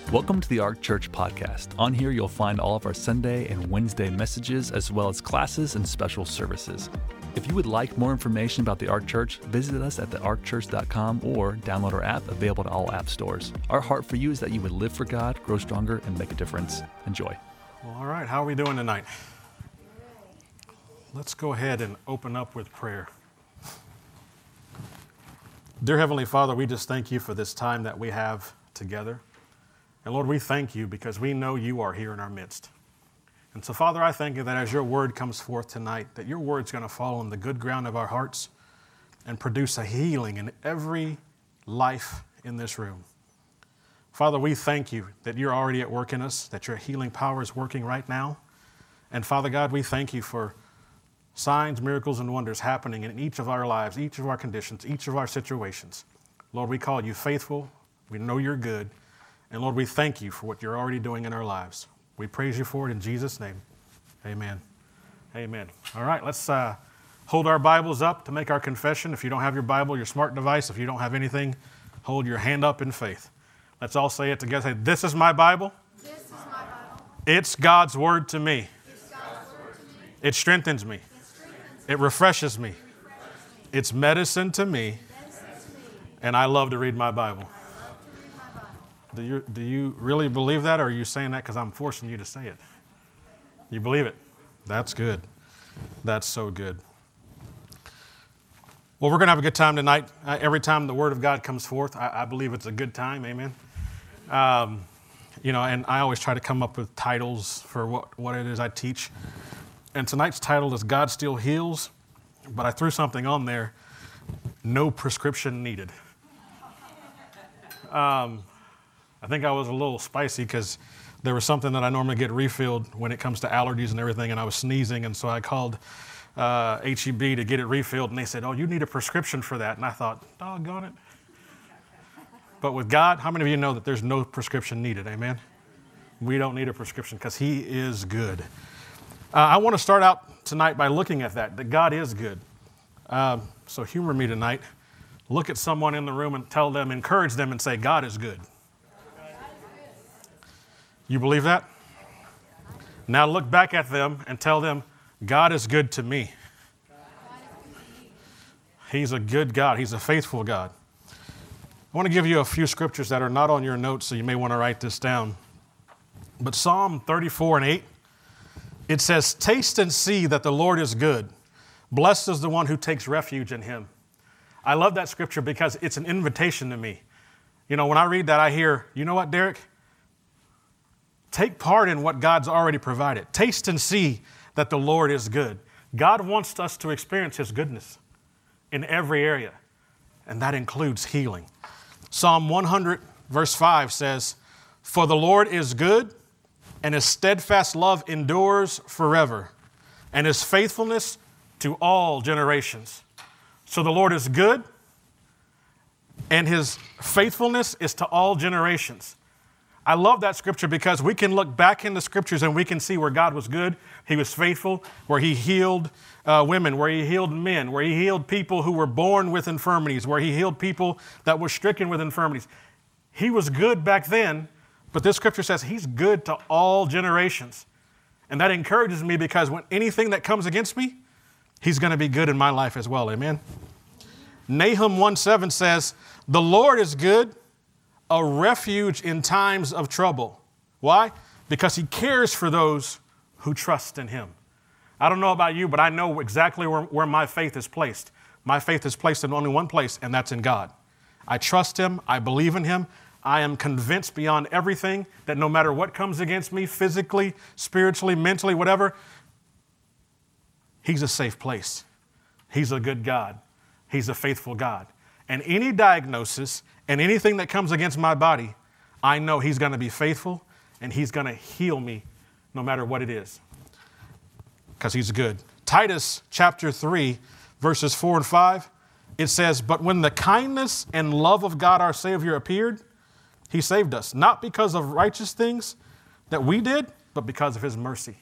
Welcome to the Ark Church podcast. On here, you'll find all of our Sunday and Wednesday messages, as well as classes and special services. If you would like more information about the Ark Church, visit us at thearkchurch.com or download our app, available to all app stores. Our heart for you is that you would live for God, grow stronger, and make a difference. Enjoy. Well, all right, how are we doing tonight? Let's go ahead and open up with prayer. Dear Heavenly Father, we just thank you for this time that we have together. And Lord, we thank you because we know you are here in our midst. And so, Father, I thank you that as your word comes forth tonight, that your word's going to fall on the good ground of our hearts and produce a healing in every life in this room. Father, we thank you that you're already at work in us, that your healing power is working right now. And Father God, we thank you for signs, miracles, and wonders happening in each of our lives, each of our conditions, each of our situations. Lord, we call you faithful. We know you're good. And Lord, we thank you for what you're already doing in our lives. We praise you for it in Jesus' name. Amen. Amen. All right, let's hold our Bibles up to make our confession. If you don't have your Bible, your smart device, if you don't have anything, hold your hand up in faith. Let's all say it together. Say, this is my Bible. This is my Bible. It's God's word to me. It's God's word to me. It strengthens me. It refreshes me. It's medicine to me. And I love to read my Bible. Do you really believe that, or are you saying that because I'm forcing you to say it? You believe it? That's good. That's so good. Well, we're going to have a good time tonight. Every time the Word of God comes forth, I believe it's a good time. Amen. And I always try to come up with titles for what it is I teach. And tonight's title is God Still Heals, but I threw something on there, no prescription needed. I think I was a little spicy because there was something that I normally get refilled when it comes to allergies and everything, and I was sneezing, and so I called H-E-B to get it refilled, and they said, oh, you need a prescription for that. And I thought, doggone it. But with God, how many of you know that there's no prescription needed? Amen? We don't need a prescription because he is good. I want to start out tonight by looking at that God is good. So humor me tonight. Look at someone in the room and tell them, encourage them and say, God is good. You believe that? Now look back at them and tell them, God is good to me. He's a good God. He's a faithful God. I want to give you a few scriptures that are not on your notes, so you may want to write this down. But Psalm 34:8, it says, taste and see that the Lord is good. Blessed is the one who takes refuge in him. I love that scripture because it's an invitation to me. You know, when I read that, I hear, you know what, Derek? Take part in what God's already provided. Taste and see that the Lord is good. God wants us to experience his goodness in every area, and that includes healing. Psalm 100, verse 5 says, for the Lord is good, and his steadfast love endures forever, and his faithfulness to all generations. So the Lord is good, and his faithfulness is to all generations. I love that scripture because we can look back in the scriptures and we can see where God was good, he was faithful, where he healed women, where he healed men, where he healed people who were born with infirmities, where he healed people that were stricken with infirmities. He was good back then, but this scripture says he's good to all generations. And that encourages me because when anything that comes against me, he's going to be good in my life as well. Amen. Nahum 1:7 says, the Lord is good, a refuge in times of trouble. Why? Because he cares for those who trust in him. I don't know about you, but I know exactly where my faith is placed. My faith is placed in only one place, and that's in God. I trust him. I believe in him. I am convinced beyond everything that no matter what comes against me, physically, spiritually, mentally, whatever, he's a safe place. He's a good God. He's a faithful God. And any diagnosis and anything that comes against my body, I know he's going to be faithful and he's going to heal me no matter what it is because he's good. Titus chapter 3, verses 4 and 5, it says, but when the kindness and love of God our Savior appeared, he saved us, not because of righteous things that we did, but because of his mercy.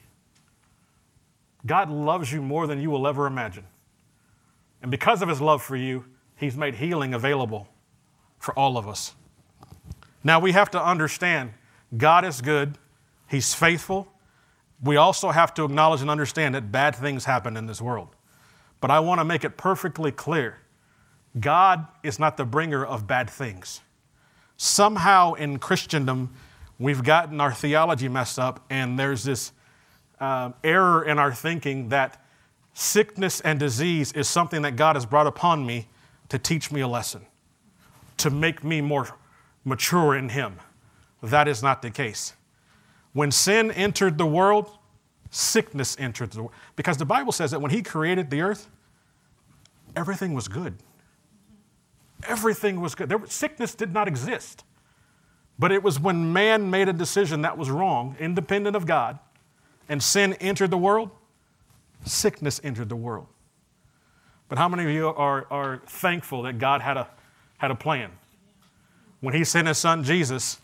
God loves you more than you will ever imagine. And because of his love for you, he's made healing available for all of us. Now we have to understand God is good. He's faithful. We also have to acknowledge and understand that bad things happen in this world. But I want to make it perfectly clear. God is not the bringer of bad things. Somehow in Christendom, we've gotten our theology messed up, and there's this error in our thinking that sickness and disease is something that God has brought upon me to teach me a lesson, to make me more mature in Him. That is not the case. When sin entered the world, sickness entered the world. Because the Bible says that when He created the earth, everything was good. Everything was good. Sickness did not exist. But it was when man made a decision that was wrong, independent of God, and sin entered the world, sickness entered the world. But how many of you are thankful that God had a plan? When He sent His Son Jesus,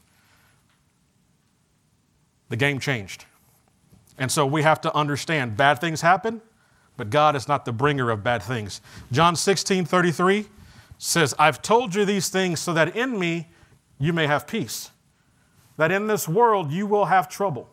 the game changed. And so we have to understand bad things happen, but God is not the bringer of bad things. John 16:33 says, I've told you these things so that in me you may have peace. That in this world you will have trouble.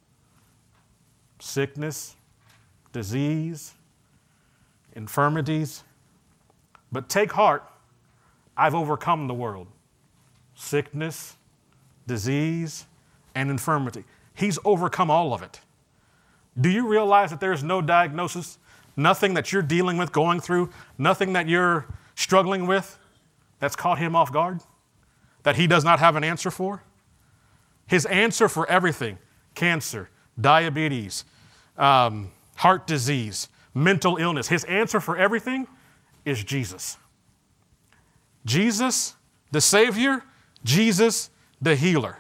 Sickness, disease, infirmities. But take heart, I've overcome the world. Sickness, disease, and infirmity. He's overcome all of it. Do you realize that there's no diagnosis, nothing that you're dealing with, going through, nothing that you're struggling with that's caught Him off guard, that He does not have an answer for? His answer for everything, cancer, diabetes, heart disease, mental illness, His answer for everything is Jesus. Jesus, the Savior, Jesus, the healer.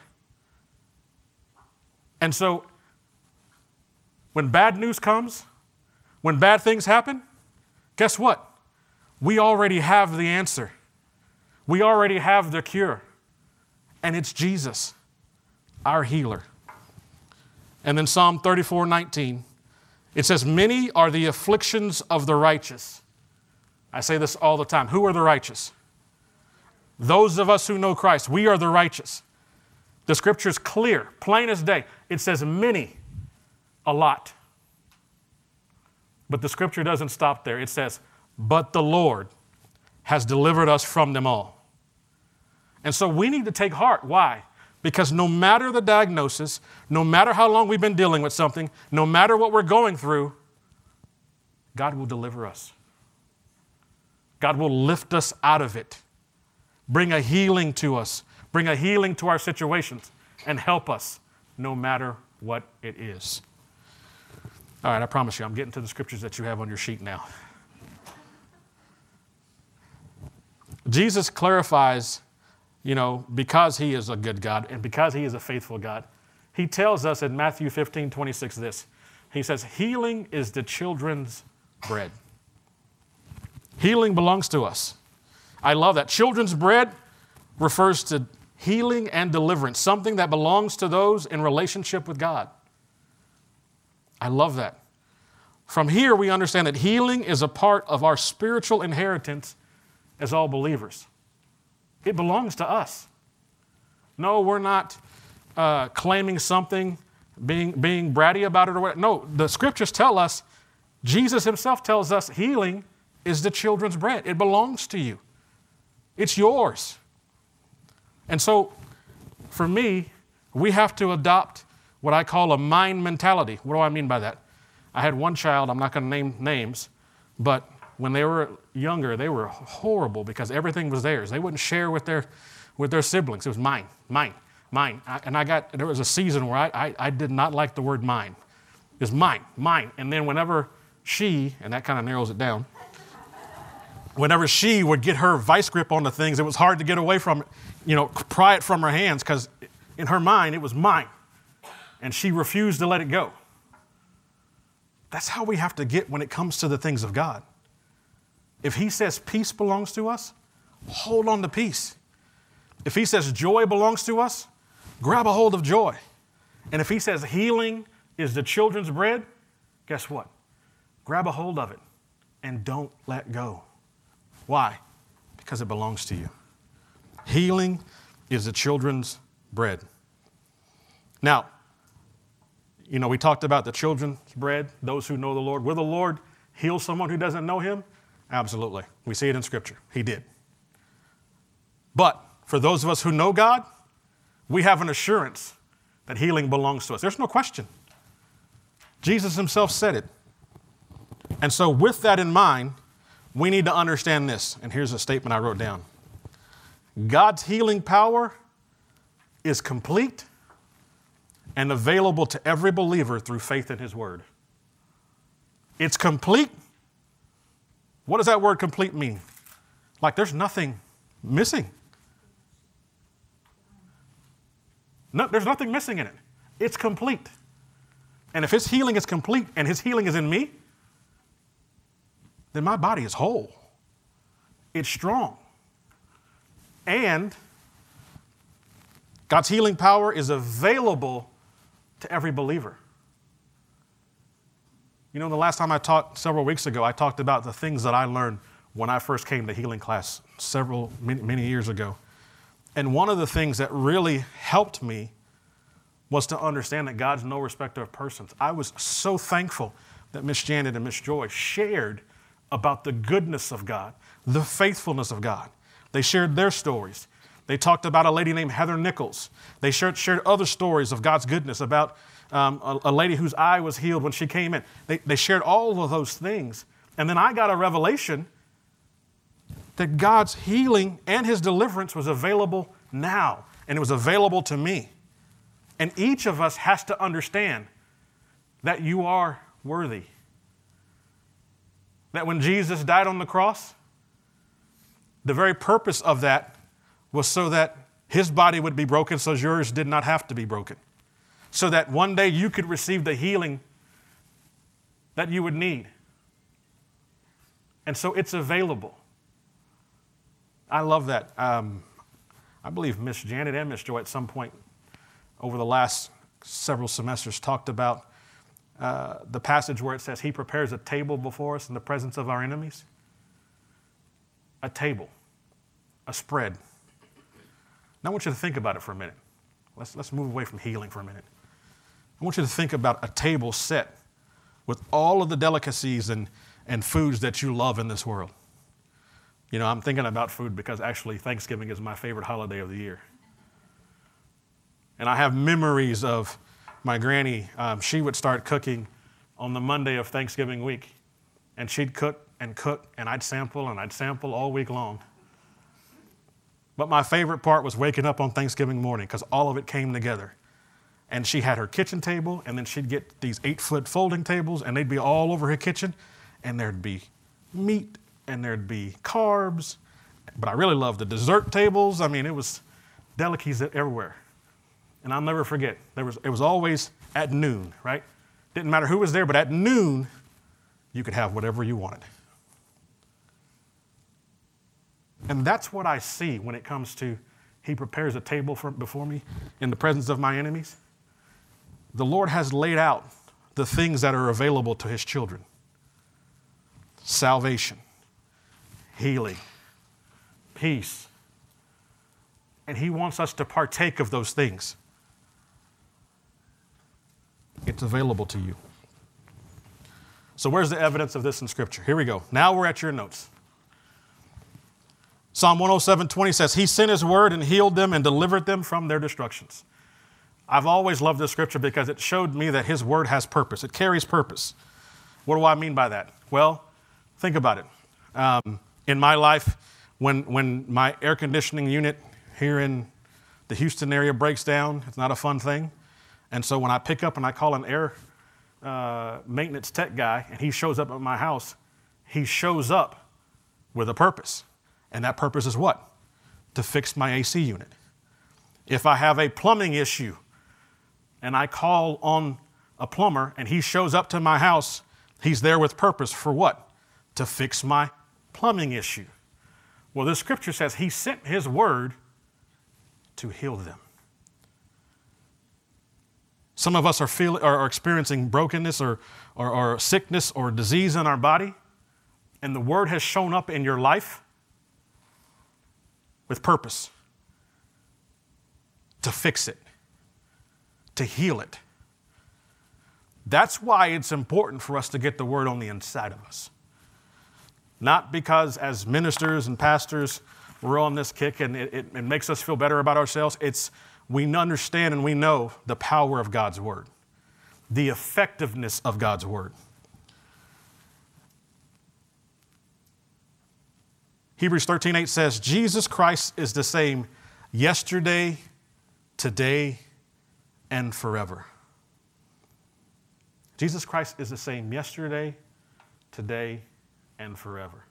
And so, when bad news comes, when bad things happen, guess what? We already have the answer. We already have the cure. And it's Jesus, our healer. And then Psalm 34:19, it says, many are the afflictions of the righteous. I say this all the time. Who are the righteous? Those of us who know Christ, we are the righteous. The scripture is clear, plain as day. It says many, a lot. But the scripture doesn't stop there. It says, but the Lord has delivered us from them all. And so we need to take heart. Why? Because no matter the diagnosis, no matter how long we've been dealing with something, no matter what we're going through, God will deliver us. God will lift us out of it, bring a healing to us, bring a healing to our situations, and help us no matter what it is. All right, I promise you, I'm getting to the scriptures that you have on your sheet now. Jesus clarifies, because He is a good God and because He is a faithful God, He tells us in Matthew 15:26 this. He says, healing is the children's bread. Healing belongs to us. I love that. Children's bread refers to healing and deliverance, something that belongs to those in relationship with God. I love that. From here, we understand that healing is a part of our spiritual inheritance as all believers. It belongs to us. No, we're not claiming something, being bratty about it or whatever. No, the scriptures tell us, Jesus Himself tells us healing is the children's bread. It belongs to you. It's yours. And so, for me, we have to adopt what I call a mind mentality. What do I mean by that? I had one child, I'm not going to name names, but when they were younger, they were horrible because everything was theirs. They wouldn't share with their siblings. It was mine. There was a season where I did not like the word mine. It was mine. And then whenever she, and that kind of narrows it down, whenever she would get her vice grip on the things, it was hard to get away from it, pry it from her hands, because in her mind, it was mine. And she refused to let it go. That's how we have to get when it comes to the things of God. If He says peace belongs to us, hold on to peace. If He says joy belongs to us, grab a hold of joy. And if He says healing is the children's bread, guess what? Grab a hold of it and don't let go. Why? Because it belongs to you. Healing is the children's bread. Now, we talked about the children's bread, those who know the Lord. Will the Lord heal someone who doesn't know him? Absolutely. We see it in Scripture. He did. But for those of us who know God, we have an assurance that healing belongs to us. There's no question. Jesus himself said it. And so with that in mind, we need to understand this. And here's a statement I wrote down. God's healing power is complete and available to every believer through faith in his word. It's complete. What does that word complete mean? Like there's nothing missing. No, there's nothing missing in it. It's complete. And if his healing is complete and his healing is in me, then my body is whole. It's strong. And God's healing power is available to every believer. The last time I taught several weeks ago, I talked about the things that I learned when I first came to healing class many years ago. And one of the things that really helped me was to understand that God's no respecter of persons. I was so thankful that Miss Janet and Miss Joy shared about the goodness of God, the faithfulness of God. They shared their stories. They talked about a lady named Heather Nichols. They shared other stories of God's goodness, about a lady whose eye was healed when she came in. They shared all of those things. And then I got a revelation that God's healing and his deliverance was available now, and it was available to me. And each of us has to understand that you are worthy. That when Jesus died on the cross, the very purpose of that was so that his body would be broken so yours did not have to be broken. So that one day you could receive the healing that you would need. And so it's available. I love that. I believe Miss Janet and Miss Joy at some point over the last several semesters talked about the passage where it says he prepares a table before us in the presence of our enemies. A table, a spread. Now I want you to think about it for a minute. Let's move away from healing for a minute. I want you to think about a table set with all of the delicacies and foods that you love in this world. I'm thinking about food because actually Thanksgiving is my favorite holiday of the year. And I have memories of my granny. She would start cooking on the Monday of Thanksgiving week. And she'd cook, and I'd sample all week long. But my favorite part was waking up on Thanksgiving morning because all of it came together. And she had her kitchen table, and then she'd get these 8-foot folding tables, and they'd be all over her kitchen. And there'd be meat, and there'd be carbs. But I really loved the dessert tables. It was delicacies everywhere. And I'll never forget, it was always at noon, right? Didn't matter who was there, but at noon, you could have whatever you wanted. And that's what I see when it comes to he prepares a table before me in the presence of my enemies. The Lord has laid out the things that are available to his children. Salvation, healing, peace. And he wants us to partake of those things. It's available to you. So where's the evidence of this in Scripture? Here we go. Now we're at your notes. Psalm 107:20 says, he sent his word and healed them and delivered them from their destructions. I've always loved this scripture because it showed me that his word has purpose. It carries purpose. What do I mean by that? Well, think about it. In my life, when my air conditioning unit here in the Houston area breaks down, it's not a fun thing. And so when I pick up and I call an air maintenance tech guy and he shows up at my house, he shows up with a purpose. And that purpose is what? To fix my AC unit. If I have a plumbing issue and I call on a plumber and he shows up to my house, he's there with purpose for what? To fix my plumbing issue. Well, the scripture says he sent his word to heal them. Some of us are experiencing brokenness or sickness or disease in our body, and the word has shown up in your life with purpose to fix it, to heal it. That's why it's important for us to get the word on the inside of us. Not because as ministers and pastors, we're on this kick and it makes us feel better about ourselves. It's we understand and we know the power of God's word, the effectiveness of God's word. Hebrews 13:8 says, Jesus Christ is the same yesterday, today, and forever. Jesus Christ is the same yesterday, today, and forever.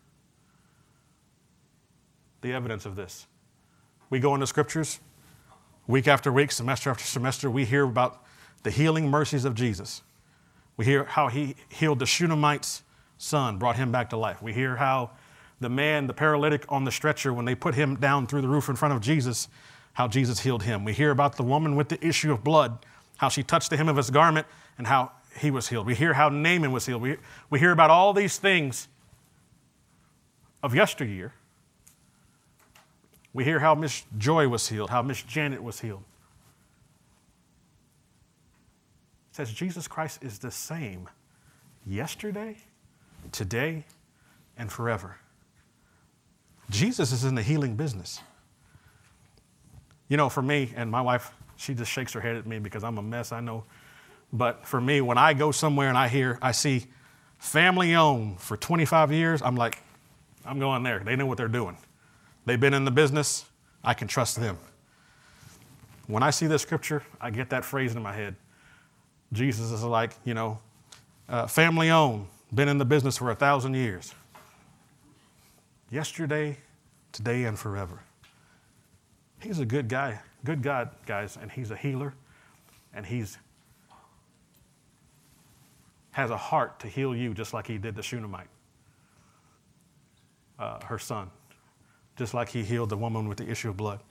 The evidence of this. We go into scriptures, week after week, semester after semester, we hear about the healing mercies of Jesus. We hear how he healed the Shunammite's son, brought him back to life. We hear how the man, the paralytic on the stretcher, when they put him down through the roof in front of Jesus, how Jesus healed him. We hear about the woman with the issue of blood, how she touched the hem of his garment and how he was healed. We hear how Naaman was healed. We hear about all these things of yesteryear. We hear how Miss Joy was healed, how Miss Janet was healed. It says Jesus Christ is the same yesterday, today, and forever. Jesus is in the healing business. You know, for me, and my wife, she just shakes her head at me because I'm a mess, I know. But for me, when I go somewhere and I see family owned for 25 years, I'm like, I'm going there. They know what they're doing. They've been in the business. I can trust them. When I see this scripture, I get that phrase in my head. Jesus is like, family owned, been in the business for 1,000 years. Yesterday, today, and forever. He's a good guy, good God, guys, and he's a healer, and he's has a heart to heal you just like he did the Shunammite, her son, just like he healed the woman with the issue of blood.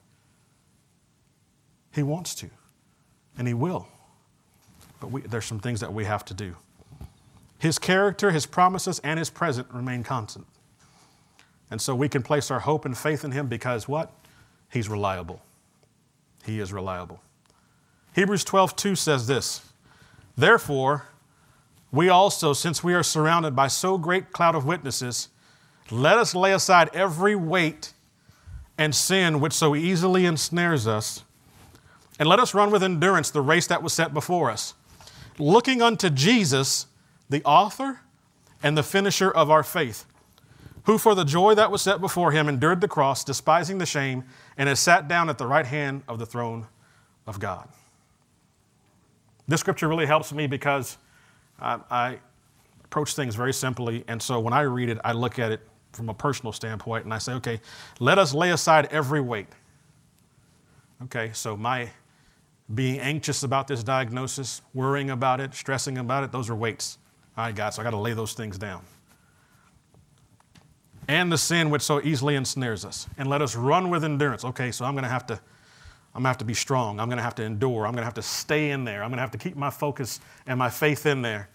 He wants to, and he will, but there's some things that we have to do. His character, his promises, and his present remain constant. And so we can place our hope and faith in him because what? He's reliable. He is reliable. Hebrews 12:2 says this, therefore, we also, since we are surrounded by so great cloud of witnesses, let us lay aside every weight and sin which so easily ensnares us, and let us run with endurance the race that was set before us, looking unto Jesus, the author and the finisher of our faith, who for the joy that was set before him endured the cross, despising the shame, and has sat down at the right hand of the throne of God. This scripture really helps me because I approach things very simply, and so when I read it, I look at it from a personal standpoint, and I say, okay, let us lay aside every weight. Okay, so my being anxious about this diagnosis, worrying about it, stressing about it, those are weights. All right, God, so I got to lay those things down. And the sin which so easily ensnares us, and let us run with endurance. Okay, so I'm going to have to be strong. I'm going to have to endure. I'm going to have to stay in there. I'm going to have to keep my focus and my faith in there.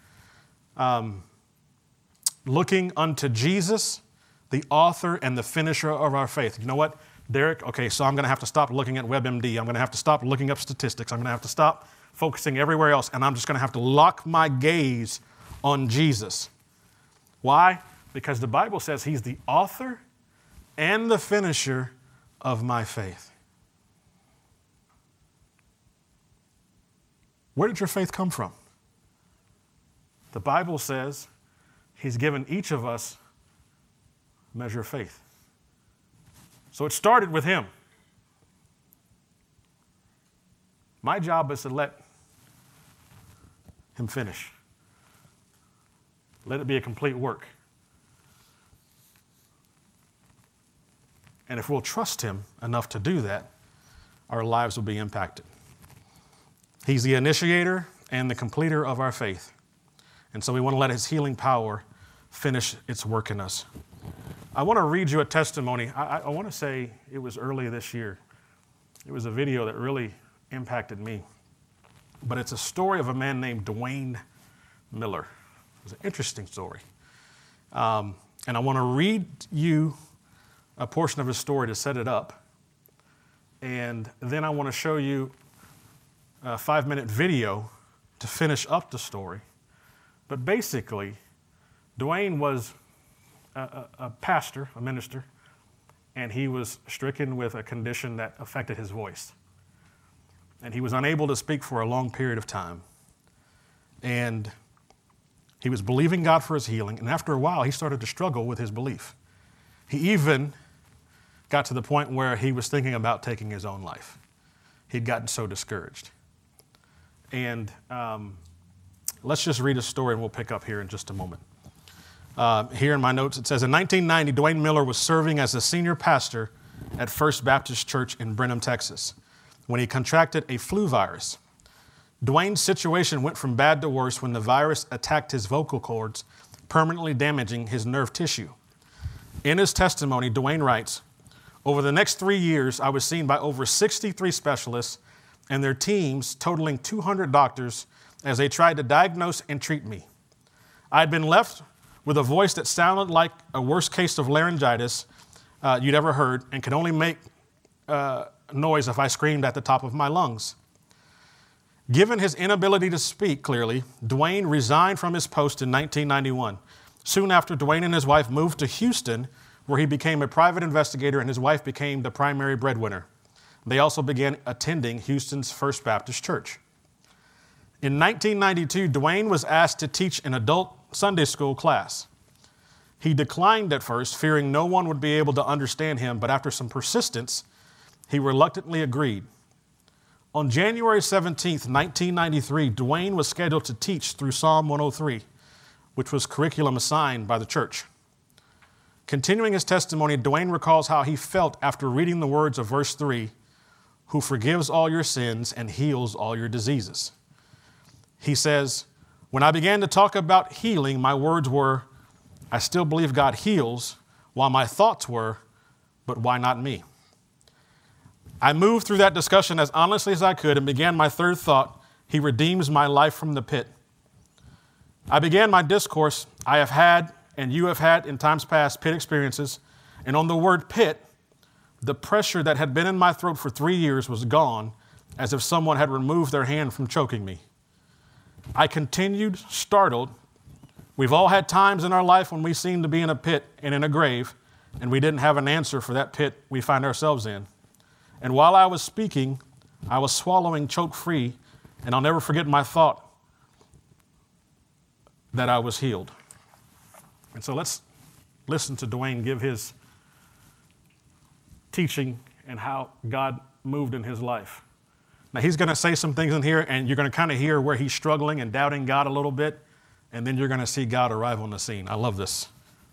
Looking unto Jesus, the author and the finisher of our faith. You know what, Derek? Okay, so I'm going to have to stop looking at WebMD. I'm going to have to stop looking up statistics. I'm going to have to stop focusing everywhere else, and I'm just going to have to lock my gaze on Jesus. Why? Because the Bible says he's the author and the finisher of my faith. Where did your faith come from? The Bible says he's given each of us a measure of faith. So it started with him. My job is to let him finish. Let it be a complete work. And if we'll trust him enough to do that, our lives will be impacted. He's the initiator and the completer of our faith. And so we want to let his healing power finish its work in us. I want to read you a testimony. I want to say it was early this year. It was a video that really impacted me. But it's a story of a man named Dwayne Miller. It was an interesting story. And I want to read you a portion of his story to set it up. And then I want to show you a 5-minute video to finish up the story. But basically, Dwayne was a pastor, a minister, and he was stricken with a condition that affected his voice. And he was unable to speak for a long period of time. And he was believing God for his healing, and after a while, he started to struggle with his belief. He even got to the point where he was thinking about taking his own life. He'd gotten so discouraged. And let's just read a story, and we'll pick up here in just a moment. Here in my notes, it says, in 1990, Dwayne Miller was serving as a senior pastor at First Baptist Church in Brenham, Texas, when he contracted a flu virus. Dwayne's situation went from bad to worse when the virus attacked his vocal cords, permanently damaging his nerve tissue. In his testimony, Dwayne writes, over the next 3 years, I was seen by over 63 specialists and their teams totaling 200 doctors as they tried to diagnose and treat me. I had been left with a voice that sounded like a worst case of laryngitis you'd ever heard and could only make noise if I screamed at the top of my lungs. Given his inability to speak clearly, Dwayne resigned from his post in 1991. Soon after, Dwayne and his wife moved to Houston, where he became a private investigator and his wife became the primary breadwinner. They also began attending Houston's First Baptist Church. In 1992, Dwayne was asked to teach an adult Sunday school class. He declined at first, fearing no one would be able to understand him, but after some persistence, he reluctantly agreed. On January 17, 1993, Dwayne was scheduled to teach through Psalm 103, which was curriculum assigned by the church. Continuing his testimony, Dwayne recalls how he felt after reading the words of verse 3, who forgives all your sins and heals all your diseases. He says, when I began to talk about healing, my words were, I still believe God heals, while my thoughts were, but why not me? I moved through that discussion as honestly as I could and began my third thought, he redeems my life from the pit. I began my discourse, I have had, and you have had in times past, pit experiences, and on the word pit, the pressure that had been in my throat for 3 years was gone, as if someone had removed their hand from choking me. I continued, startled. We've all had times in our life when we seem to be in a pit and in a grave, and we didn't have an answer for that pit we find ourselves in. And while I was speaking, I was swallowing choke-free, and I'll never forget my thought that I was healed. And so let's listen to Dwayne give his teaching and how God moved in his life. Now, he's going to say some things in here, and you're going to kind of hear where he's struggling and doubting God a little bit, and then you're going to see God arrive on the scene. I love this.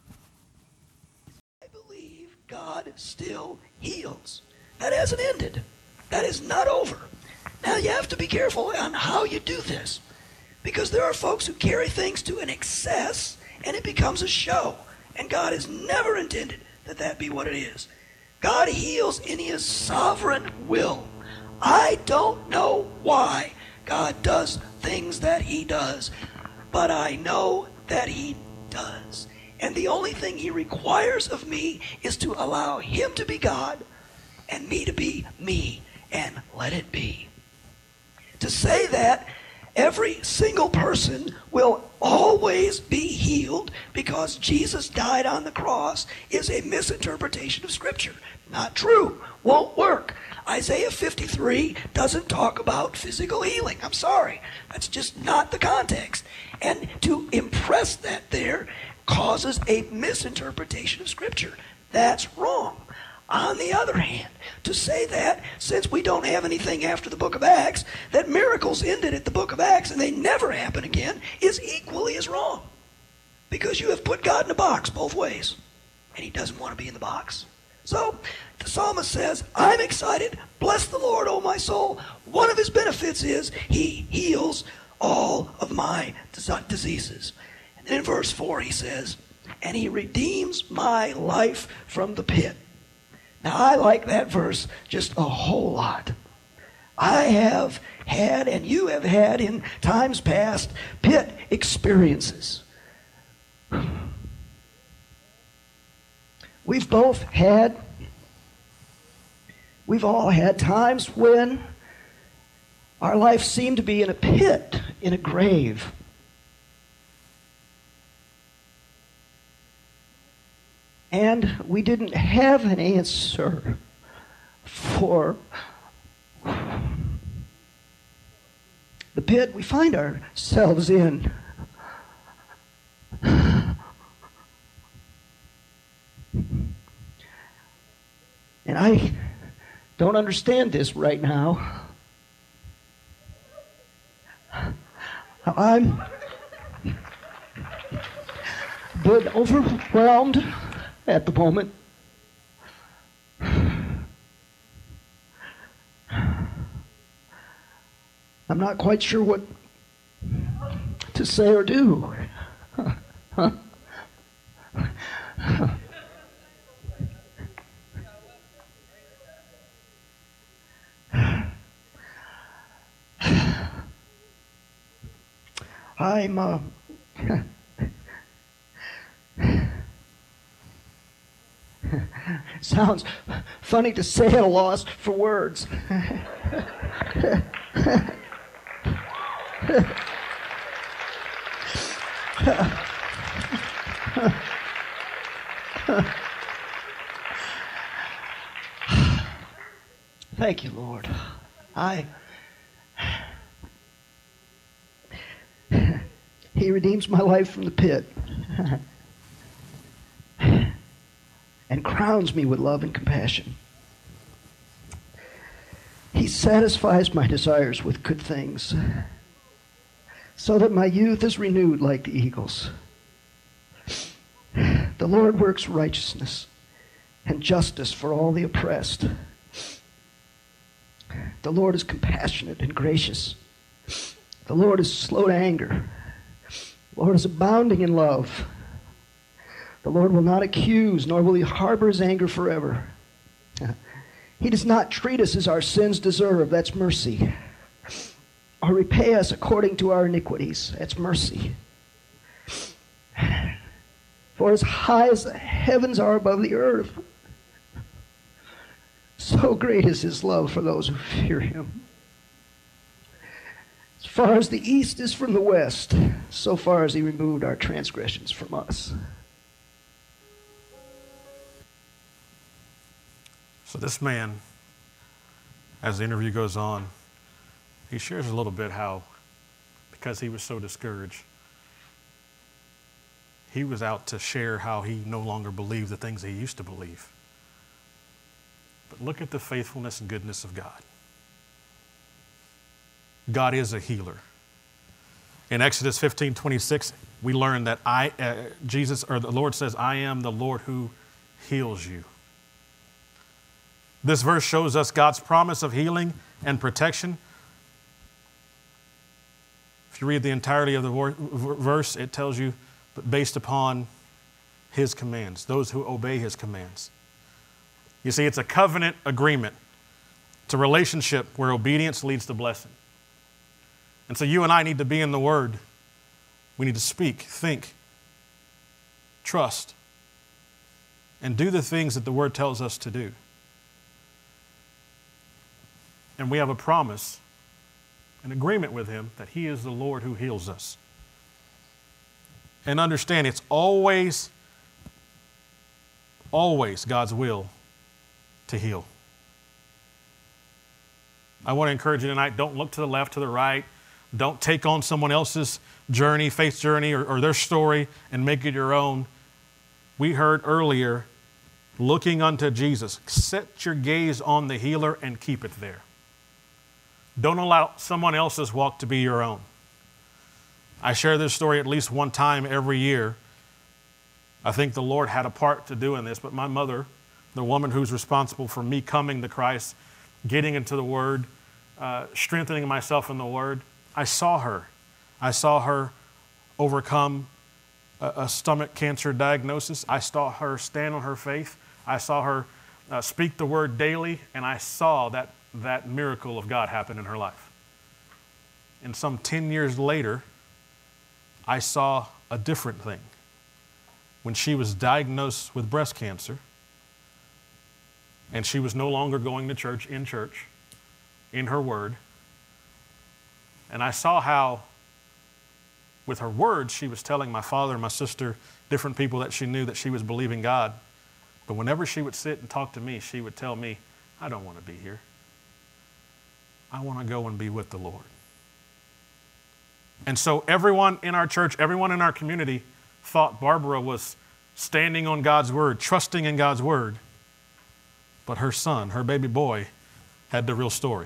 I believe God still heals. That hasn't ended. That is not over. Now, you have to be careful on how you do this, because there are folks who carry things to an excess, and it becomes a show. And God has never intended that that be what it is. God heals in his sovereign will. I don't know why God does things that he does, but I know that he does. And the only thing he requires of me is to allow him to be God and me to be me, and let it be. To say that every single person will always be healed because Jesus died on the cross is a misinterpretation of Scripture. Not true. Won't work. Isaiah 53 doesn't talk about physical healing. I'm sorry. That's just not the context. And to impress that there causes a misinterpretation of Scripture. That's wrong. On the other hand, to say that, since we don't have anything after the book of Acts, that miracles ended at the book of Acts and they never happen again, is equally as wrong. Because you have put God in a box both ways. And he doesn't want to be in the box. So, the psalmist says, I'm excited. Bless the Lord, O my soul. One of his benefits is he heals all of my diseases. And then in verse 4 he says, and he redeems my life from the pit. Now, I like that verse just a whole lot. I have had, and you have had in times past, pit experiences. We've all had times when Our life seemed to be in a pit, in a grave. And we didn't have an answer for the pit we find ourselves in. And I don't understand this right now. I'm but overwhelmed at the moment. I'm not quite sure what to say or do. I'm sounds funny to say, at a loss for words. Thank you, Lord. He redeems my life from the pit and crowns me with love and compassion. He satisfies my desires with good things so that my youth is renewed like the eagles. The Lord works righteousness and justice for all the oppressed. The Lord is compassionate and gracious. The Lord is slow to anger. The Lord is abounding in love. The Lord will not accuse, nor will he harbor his anger forever. He does not treat us as our sins deserve. That's mercy. Or repay us according to our iniquities. That's mercy. For as high as the heavens are above the earth, so great is his love for those who fear him. As far as the east is from the west, so far as he removed our transgressions from us. So this man, as the interview goes on, he shares a little bit how, because he was so discouraged, he was out to share how he no longer believed the things he used to believe. But look at the faithfulness and goodness of God. God is a healer. In Exodus 15:26, we learn that the Lord says, "I am the Lord who heals you." This verse shows us God's promise of healing and protection. If you read the entirety of the verse, it tells you, but based upon his commands, those who obey his commands. You see, it's a covenant agreement. It's a relationship where obedience leads to blessing. And so you and I need to be in the Word. We need to speak, think, trust, and do the things that the Word tells us to do. And we have a promise, an agreement with him that he is the Lord who heals us. And understand, it's always God's will to heal. I want to encourage you tonight, don't look to the left, to the right. Don't take on someone else's journey, faith journey, or their story and make it your own. We heard earlier, looking unto Jesus. Set your gaze on the healer and keep it there. Don't allow someone else's walk to be your own. I share this story at least one time every year. I think the Lord had a part to do in this, but my mother, the woman who's responsible for me coming to Christ, getting into the Word, strengthening myself in the Word, I saw her. I saw her overcome a stomach cancer diagnosis. I saw her stand on her faith. I saw her speak the Word daily, and I saw that miracle of God happen in her life. And some 10 years later, I saw a different thing. When she was diagnosed with breast cancer, and she was no longer going to church, in her Word, And I saw how, with her words, she was telling my father and my sister, different people that she knew, that she was believing God. But whenever she would sit and talk to me, she would tell me, I don't want to be here. I want to go and be with the Lord. And so everyone in our church, everyone in our community thought Barbara was standing on God's word, trusting in God's word. But her son, her baby boy, had the real story.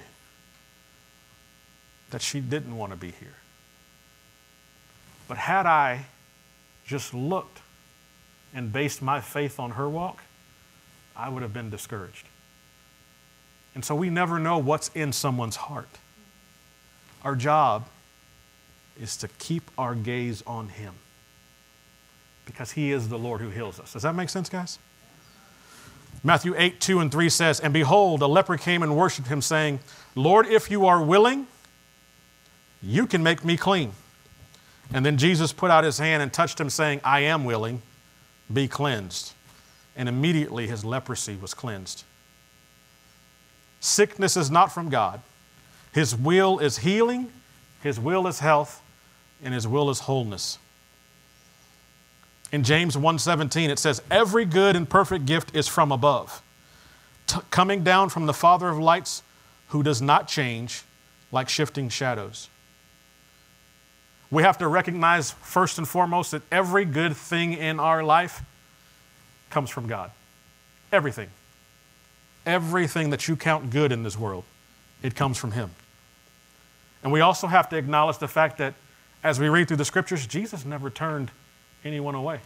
That she didn't want to be here. But had I just looked and based my faith on her walk, I would have been discouraged. And so we never know what's in someone's heart. Our job is to keep our gaze on Him, because He is the Lord who heals us. Does that make sense, guys? Matthew 8:2-3 says, and behold, a leper came and worshiped Him, saying, Lord, if you are willing, you can make me clean. And then Jesus put out His hand and touched him, saying, I am willing, be cleansed. And immediately his leprosy was cleansed. Sickness is not from God. His will is healing, His will is health, and His will is wholeness. In James 1:17, it says, every good and perfect gift is from above, coming down from the Father of lights, who does not change like shifting shadows. We have to recognize first and foremost that every good thing in our life comes from God. Everything. Everything that you count good in this world, it comes from Him. And we also have to acknowledge the fact that as we read through the scriptures, Jesus never turned anyone away.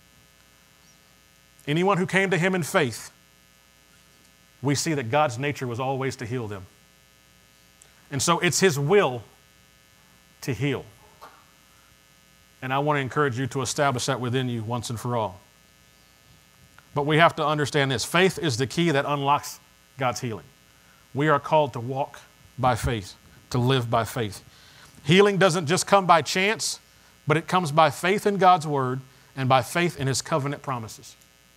Anyone who came to Him in faith, we see that God's nature was always to heal them. And so it's His will to heal. And I want to encourage you to establish that within you once and for all. But we have to understand this. Faith is the key that unlocks God's healing. We are called to walk by faith, to live by faith. Healing doesn't just come by chance, but it comes by faith in God's word and by faith in His covenant promises.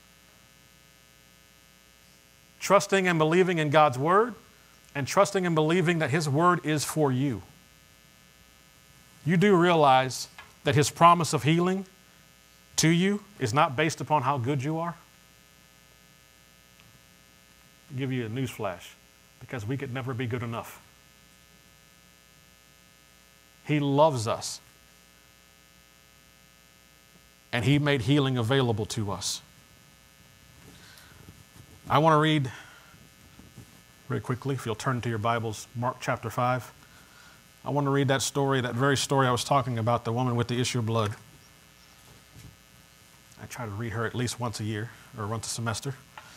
Trusting and believing in God's word and trusting and believing that His word is for you. You do realize that His promise of healing to you is not based upon how good you are? I'll give you a news flash, because we could never be good enough. He loves us, and He made healing available to us. I want to read very quickly, if you'll turn to your Bibles, Mark chapter 5. I want to read that story, that very story I was talking about, the woman with the issue of blood. I try to read her at least once a year or once a semester.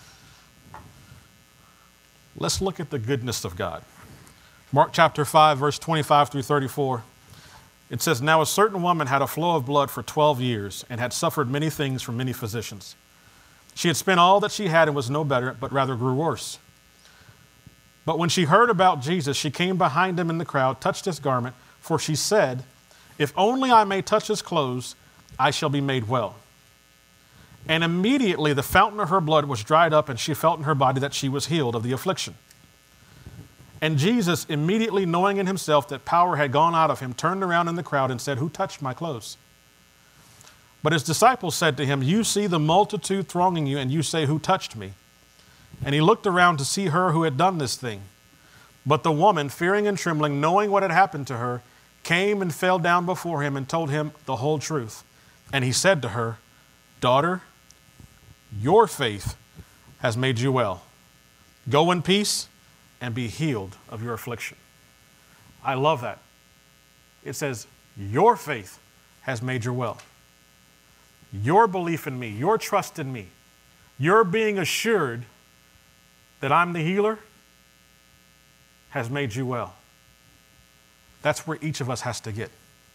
Let's look at the goodness of God. Mark chapter 5, verse 25-34. It says, now a certain woman had a flow of blood for 12 years and had suffered many things from many physicians. She had spent all that she had and was no better, but rather grew worse. But when she heard about Jesus, she came behind Him in the crowd, touched His garment, for she said, if only I may touch His clothes, I shall be made well. And immediately the fountain of her blood was dried up, and she felt in her body that she was healed of the affliction. And Jesus, immediately knowing in Himself that power had gone out of Him, turned around in the crowd and said, who touched my clothes? But His disciples said to Him, you see the multitude thronging you, and you say, who touched me? And He looked around to see her who had done this thing. But the woman, fearing and trembling, knowing what had happened to her, came and fell down before Him and told Him the whole truth. And He said to her, daughter, your faith has made you well. Go in peace and be healed of your affliction. I love that. It says, your faith has made you well. Your belief in me, your trust in me, your being assured that I'm the healer has made you well. That's where each of us has to get.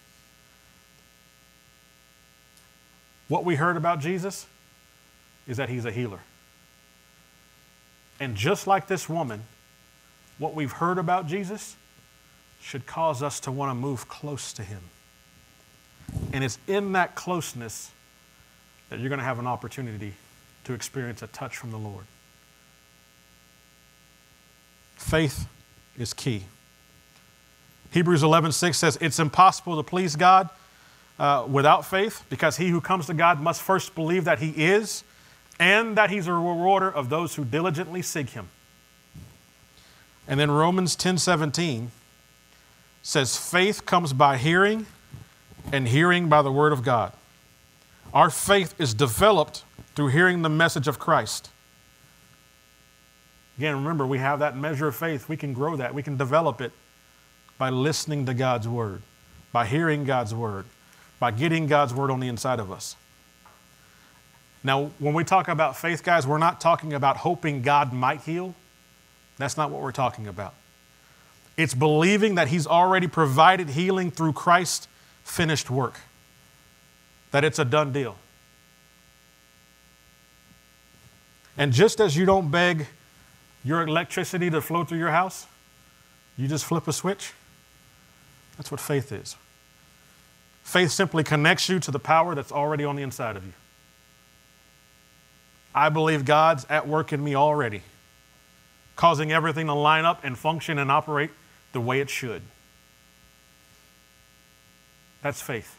What we heard about Jesus is that He's a healer. And just like this woman, what we've heard about Jesus should cause us to want to move close to Him. And it's in that closeness that you're going to have an opportunity to experience a touch from the Lord. Faith is key. Hebrews 11:6 says, it's impossible to please God without faith, because he who comes to God must first believe that he is, and that he's a rewarder of those who diligently seek him. And then Romans 10:17 says, faith comes by hearing, and hearing by the word of God. Our faith is developed through hearing the message of Christ. Again, remember, we have that measure of faith. We can grow that. We can develop it by listening to God's word, by hearing God's word, by getting God's word on the inside of us. Now, when we talk about faith, guys, we're not talking about hoping God might heal. That's not what we're talking about. It's believing that he's already provided healing through Christ's finished work, that it's a done deal. And just as you don't beg your electricity to flow through your house, you just flip a switch. That's what faith is. Faith simply connects you to the power that's already on the inside of you. I believe God's at work in me already, causing everything to line up and function and operate the way it should. That's faith.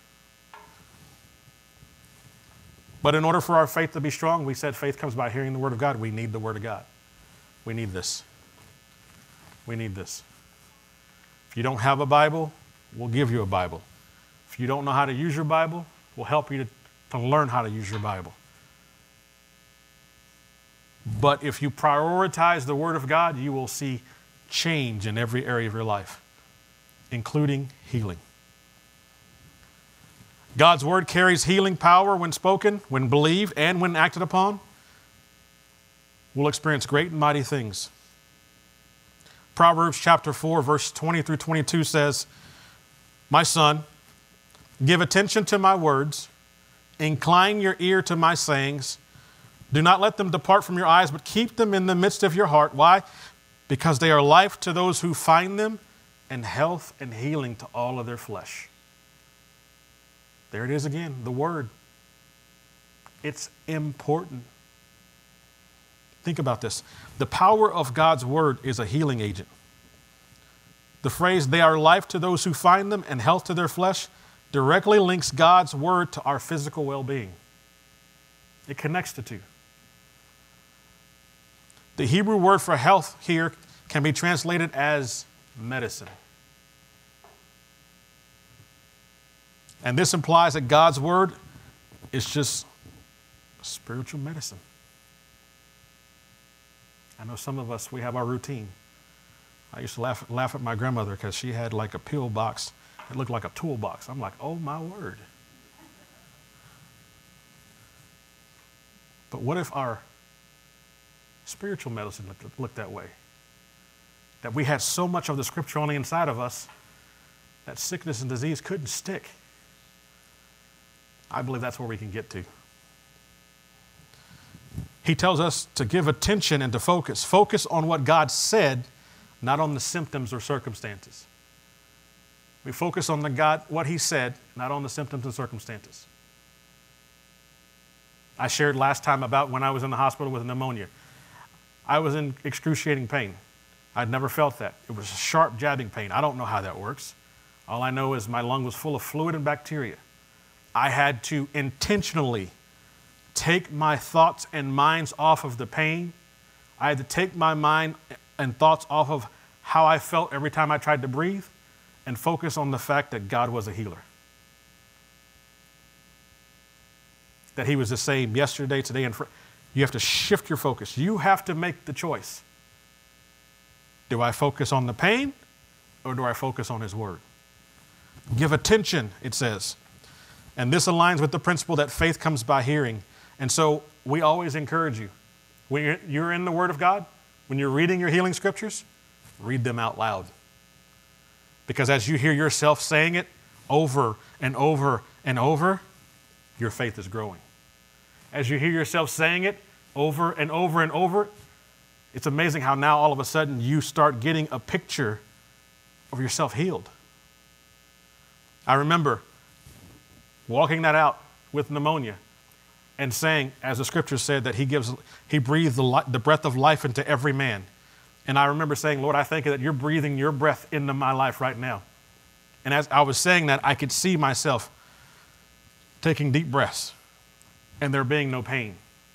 But in order for our faith to be strong, we said faith comes by hearing the word of God. We need the word of God. We need this. We need this. If you don't have a Bible, we'll give you a Bible. If you don't know how to use your Bible, we'll help you to learn how to use your Bible. But if you prioritize the Word of God, you will see change in every area of your life, including healing. God's Word carries healing power when spoken, when believed, and when acted upon. We'll experience great and mighty things. Proverbs chapter 4, verse 20 through 22 says, my son, give attention to my words, incline your ear to my sayings. Do not let them depart from your eyes, but keep them in the midst of your heart. Why? Because they are life to those who find them, and health and healing to all of their flesh. There it is again, the word. It's important. Think about this. The power of God's word is a healing agent. The phrase, they are life to those who find them and health to their flesh, directly links God's word to our physical well-being. It connects the two. The Hebrew word for health here can be translated as medicine. And this implies that God's word is just spiritual medicine. I know some of us, we have our routine. I used to laugh at my grandmother because she had like a pill box. It looked like a toolbox. I'm like, oh my word. But what if our spiritual medicine looked that way? That we had so much of the scripture on the inside of us that sickness and disease couldn't stick. I believe that's where we can get to. He tells us to give attention and to focus. Focus on what God said, not on the symptoms or circumstances. We focus on what he said, not on the symptoms and circumstances. I shared last time about when I was in the hospital with pneumonia. I was in excruciating pain. I'd never felt that. It was a sharp jabbing pain. I don't know how that works. All I know is my lung was full of fluid and bacteria. I had to intentionally take my thoughts and minds off of the pain. I had to take my mind and thoughts off of how I felt every time I tried to breathe and focus on the fact that God was a healer. That he was the same yesterday, today, and forever. You have to shift your focus. You have to make the choice. Do I focus on the pain or do I focus on his word? Give attention, it says. And this aligns with the principle that faith comes by hearing. And so we always encourage you. When you're in the Word of God, when you're reading your healing scriptures, read them out loud. Because as you hear yourself saying it over and over and over, your faith is growing. As you hear yourself saying it over and over and over, it's amazing how now all of a sudden you start getting a picture of yourself healed. I remember walking that out with pneumonia and saying, as the scripture said, that he breathed the breath of life into every man. And I remember saying, Lord, I thank you that you're breathing your breath into my life right now. And as I was saying that, I could see myself taking deep breaths and there being no pain.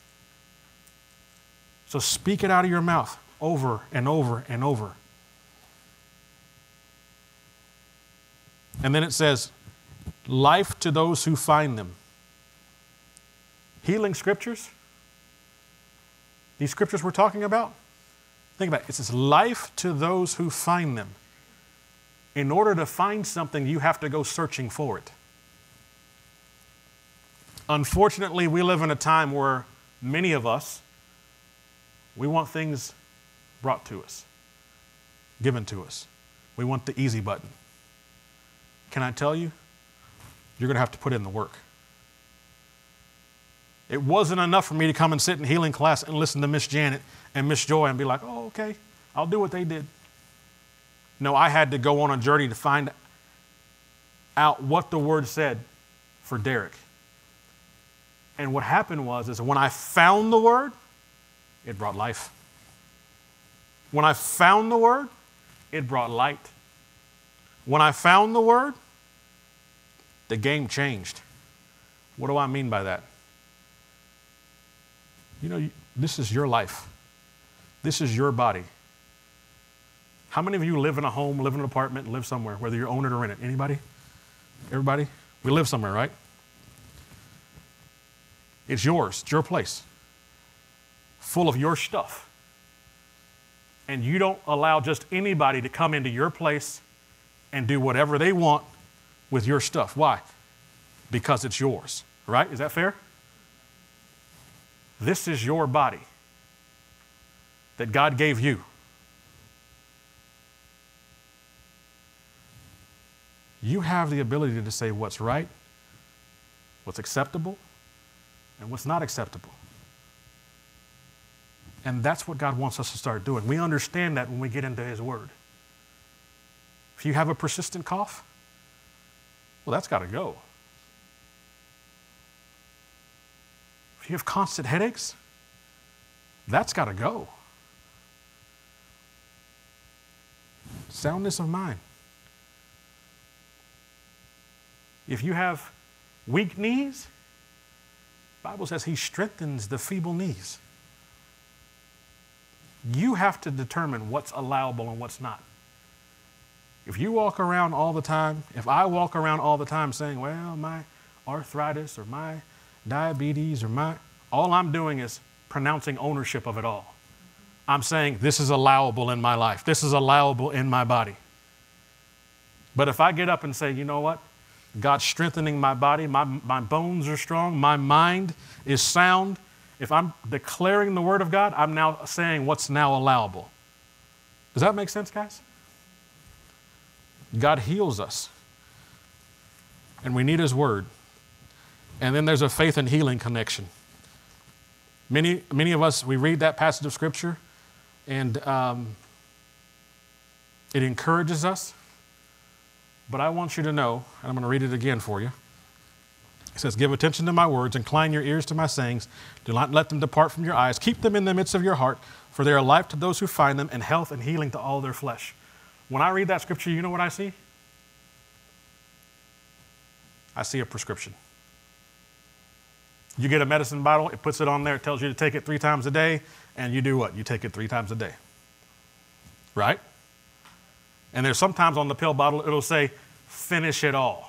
So speak it out of your mouth over and over and over. And then it says, life to those who find them. Healing scriptures. These scriptures we're talking about. Think about it. It says life to those who find them. In order to find something, you have to go searching for it. Unfortunately, we live in a time where many of us, we want things brought to us, given to us. We want the easy button. Can I tell you? You're going to have to put in the work. It wasn't enough for me to come and sit in healing class and listen to Miss Janet and Miss Joy and be like, oh, okay, I'll do what they did. No, I had to go on a journey to find out what the word said for Derek. And what happened was when I found the word, it brought life. When I found the word, it brought light. When I found the word, the game changed. What do I mean by that? You know, this is your life. This is your body. How many of you live in a home, live in an apartment, live somewhere, whether you own it or rent it? Anybody? Everybody? We live somewhere, right? It's yours. It's your place. Full of your stuff. And you don't allow just anybody to come into your place and do whatever they want with your stuff. Why? Because it's yours, right? Is that fair? This is your body that God gave you. You have the ability to say what's right, what's acceptable, and what's not acceptable. And that's what God wants us to start doing. We understand that when we get into His Word. If you have a persistent cough, well, that's got to go. If you have constant headaches, that's got to go. Soundness of mind. If you have weak knees, the Bible says He strengthens the feeble knees. You have to determine what's allowable and what's not. If you walk around all the time, if I walk around all the time saying, well, my arthritis or my diabetes or all I'm doing is pronouncing ownership of it all. I'm saying this is allowable in my life. This is allowable in my body. But if I get up and say, you know what? God's strengthening my body. My bones are strong. My mind is sound. If I'm declaring the Word of God, I'm now saying what's now allowable. Does that make sense, guys? God heals us. And we need His Word. And then there's a faith and healing connection. Many of us, we read that passage of Scripture and it encourages us. But I want you to know, and I'm going to read it again for you. It says, give attention to my words, incline your ears to my sayings. Do not let them depart from your eyes. Keep them in the midst of your heart, for they are life to those who find them and health and healing to all their flesh. When I read that scripture, you know what I see? I see a prescription. You get a medicine bottle, it puts it on there, it tells you to take it 3 times a day, and you do what? You take it 3 times a day. Right? And there's sometimes on the pill bottle, it'll say, finish it all.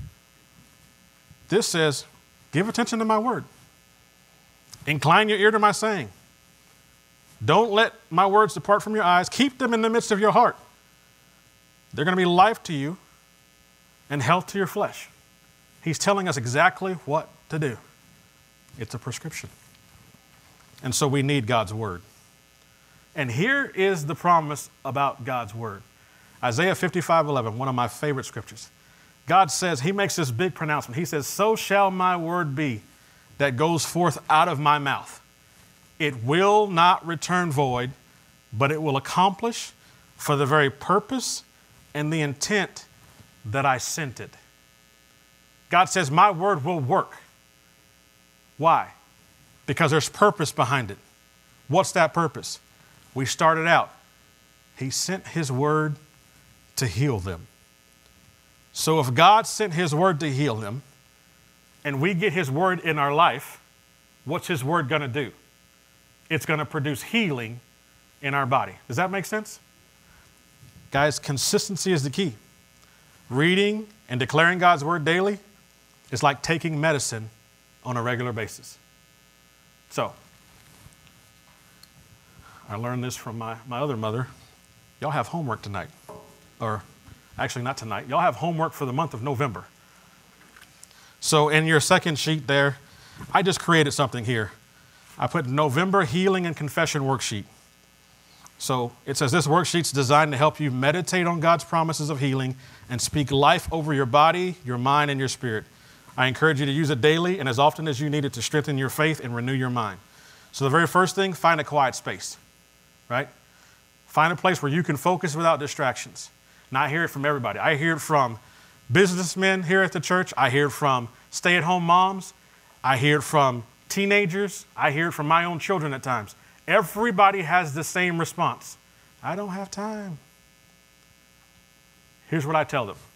This says, give attention to my word. Incline your ear to my saying. Don't let my words depart from your eyes. Keep them in the midst of your heart. They're going to be life to you and health to your flesh. He's telling us exactly what to do. It's a prescription. And so we need God's word. And here is the promise about God's word. Isaiah 55:11, one of my favorite scriptures. God says, He makes this big pronouncement. He says, so shall my word be that goes forth out of my mouth. It will not return void, but it will accomplish for the very purpose and the intent that I sent it. God says, my word will work. Why? Because there's purpose behind it. What's that purpose? We started out. He sent His word to heal them. So if God sent his word to heal them, and we get his word in our life, what's his word going to do? It's going to produce healing in our body. Does that make sense? Guys, consistency is the key. Reading and declaring God's word daily is like taking medicine on a regular basis. So, I learned this from my other mother. Y'all have homework tonight. Or actually not tonight. Y'all have homework for the month of November. So in your second sheet there, I just created something here. I put November Healing and Confession Worksheet. So it says this worksheet's designed to help you meditate on God's promises of healing and speak life over your body, your mind, and your spirit. I encourage you to use it daily and as often as you need it to strengthen your faith and renew your mind. So the very first thing, find a quiet space, right? Find a place where you can focus without distractions. And I hear it from everybody. I hear it from businessmen here at the church. I hear it from stay-at-home moms. I hear it from teenagers. I hear it from my own children at times. Everybody has the same response. I don't have time. Here's what I tell them.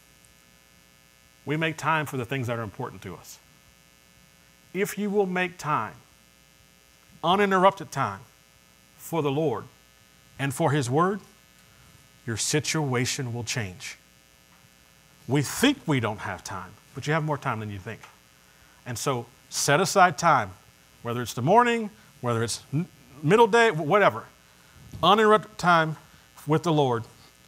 We make time for the things that are important to us. If you will make time, uninterrupted time, for the Lord and for his word, your situation will change. We think we don't have time, but you have more time than you think. And so set aside time, whether it's the morning, whether it's middle day, whatever. Uninterrupted time with the Lord.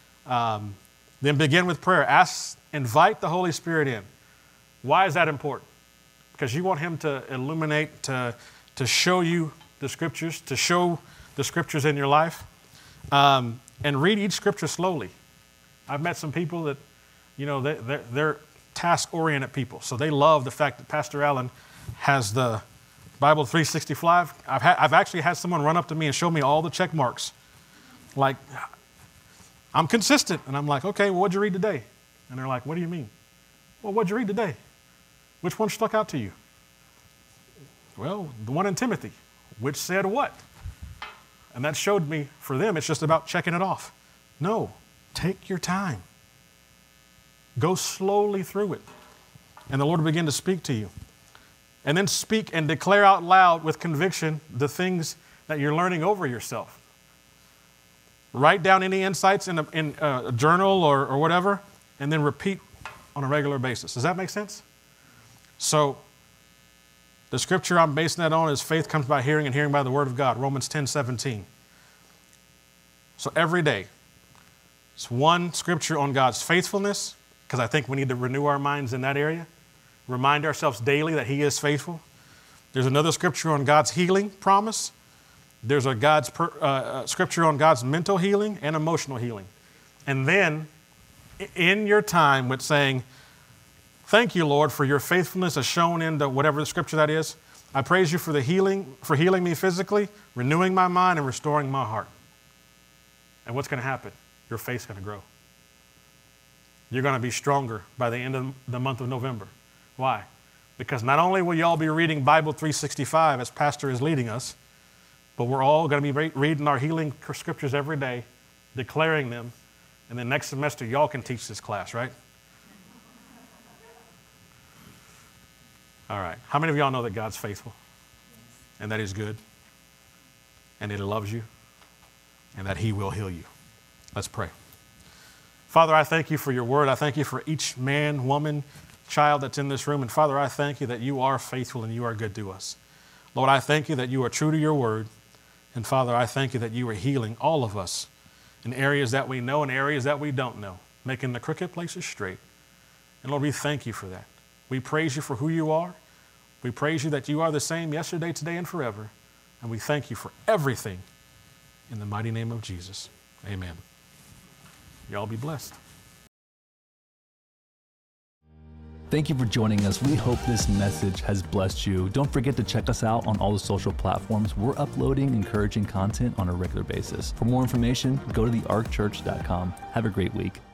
Then begin with prayer. Invite the Holy Spirit in. Why is that important? Because you want him to illuminate, to show you the scriptures, to show the scriptures in your life. And read each scripture slowly. I've met some people that, they're task-oriented people. So they love the fact that Pastor Allen has the Bible 365. I've actually had someone run up to me and show me all the check marks. Like, I'm consistent. And I'm like, okay, well, what'd you read today? And they're like, what do you mean? Well, what'd you read today? Which one stuck out to you? Well, the one in Timothy. Which said what? And that showed me, for them, it's just about checking it off. No, take your time. Go slowly through it. And the Lord will begin to speak to you. And then speak and declare out loud with conviction the things that you're learning over yourself. Write down any insights in a journal or whatever, and then repeat on a regular basis. Does that make sense? So, the scripture I'm basing that on is faith comes by hearing and hearing by the word of God, Romans 10:17. So every day, it's one scripture on God's faithfulness, because I think we need to renew our minds in that area. Remind ourselves daily that he is faithful. There's another scripture on God's healing promise. There's a scripture on God's mental healing and emotional healing. And then, in your time with saying, thank you, Lord, for your faithfulness as shown in whatever the scripture that is. I praise you for healing me physically, renewing my mind, and restoring my heart. And what's going to happen? Your faith's going to grow. You're going to be stronger by the end of the month of November. Why? Because not only will you all be reading Bible 365 as Pastor is leading us, but we're all going to be reading our healing scriptures every day, declaring them, and then next semester y'all can teach this class, right? All right. How many of y'all know that God's faithful and that he's good and that he loves you and that he will heal you? Let's pray. Father, I thank you for your word. I thank you for each man, woman, child that's in this room. And Father, I thank you that you are faithful and you are good to us. Lord, I thank you that you are true to your word. And Father, I thank you that you are healing all of us in areas that we know and areas that we don't know, making the crooked places straight. And Lord, we thank you for that. We praise you for who you are. We praise you that you are the same yesterday, today, and forever. And we thank you for everything in the mighty name of Jesus. Amen. Y'all be blessed. Thank you for joining us. We hope this message has blessed you. Don't forget to check us out on all the social platforms. We're uploading encouraging content on a regular basis. For more information, go to thearkchurch.com. Have a great week.